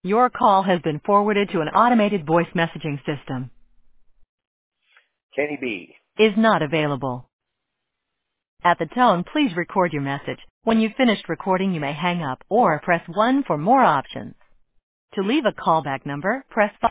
Your call has been forwarded to an automated voice messaging system. Kenny B. Is not available. At the tone, please record your message. When you've finished recording, you may hang up or press 1 for more options. To leave a callback number, press 5.